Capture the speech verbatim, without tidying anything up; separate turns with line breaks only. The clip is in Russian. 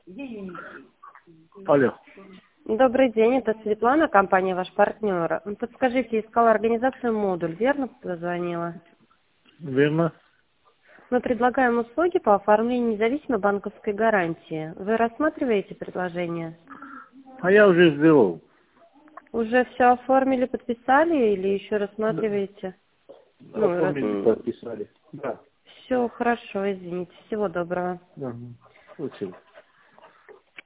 Алло.
Добрый день, это Светлана, компания «Ваш партнер». Подскажите, искала организацию «Модуль», верно позвонила?
Верно.
Мы предлагаем услуги по оформлению независимой банковской гарантии. Вы рассматриваете предложение?
А я уже сделал.
Уже все оформили, подписали или еще
Да.
рассматриваете?
Оформили,
Ну,
подписали. Да.
все хорошо, извините. Всего доброго.
Ага. Очень.